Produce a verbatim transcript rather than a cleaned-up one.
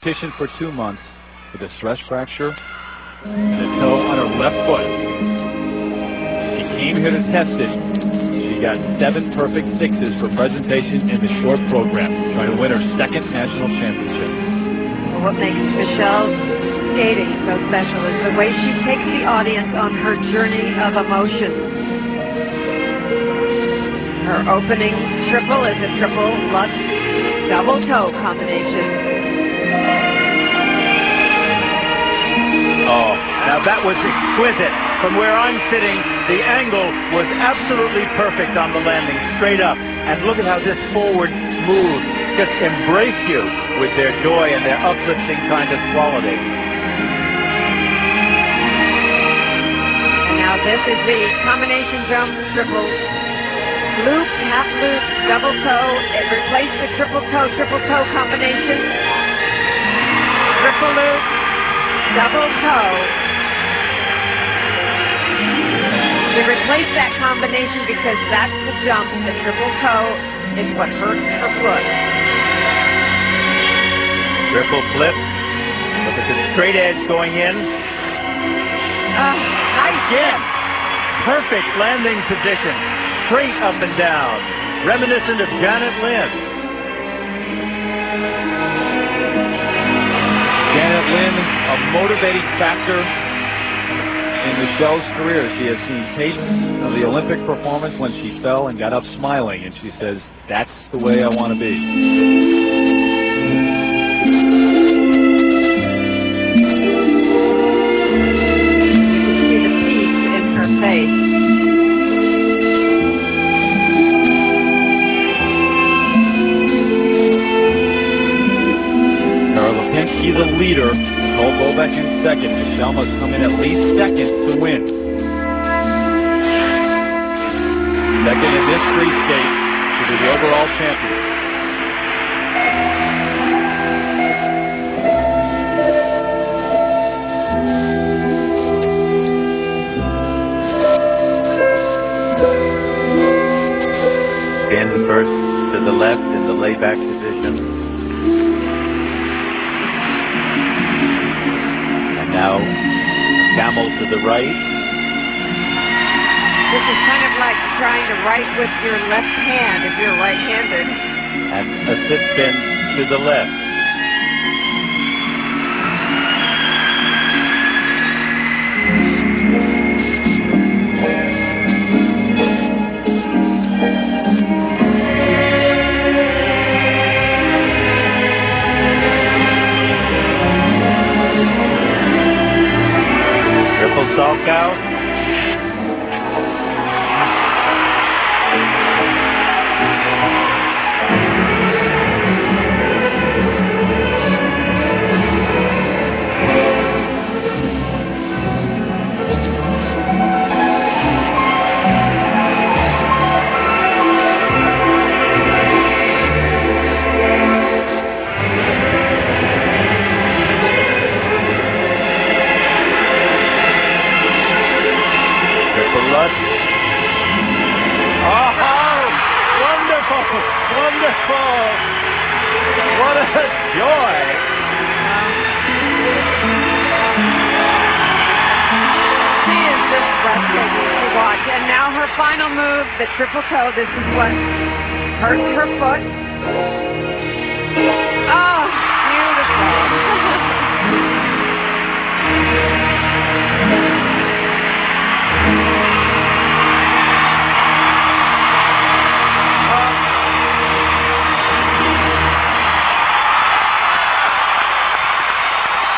competition for two months with a stress fracture and a toe on her left foot. She came here to test it. She got seven perfect sixes for presentation in the short program, trying to win her second national championship. What makes Michelle's skating so special is the way she takes the audience on her journey of emotions. Her opening triple is a triple Lutz double toe combination. Oh, now that was exquisite. From where I'm sitting, the angle was absolutely perfect on the landing, straight up. And look at how this forward move just embrace you with their joy and their uplifting kind of quality. And now this is the combination jump triple loop, half loop, double toe. It replaced the triple toe, triple toe combination. Triple loop, double toe. She replaced that combination because that's the jump. The triple toe is what hurt her foot. Triple flip. Look at the straight edge going in. Oh, nice Again, perfect landing position. Straight up and down. Reminiscent of Janet Lynn. Janet Lynn, a motivating factor in Michelle's career. She has seen tapes of the Olympic performance when she fell and got up smiling, and she says, that's the way I want to be. See the peace in her face. Lipinski, the leader. Nicole Bobek in second. Michelle must come in at least second to win. Second in this free skate to be the overall champion. Spin first to the left in the layback position. Now, camel to the right. This is kind of like trying to write with your left hand if you're right-handed. And a sit spin to the left. Salk out. Wonderful! What a joy! She is just breathtaking to watch. And now her final move, the triple toe. This is what hurts her foot.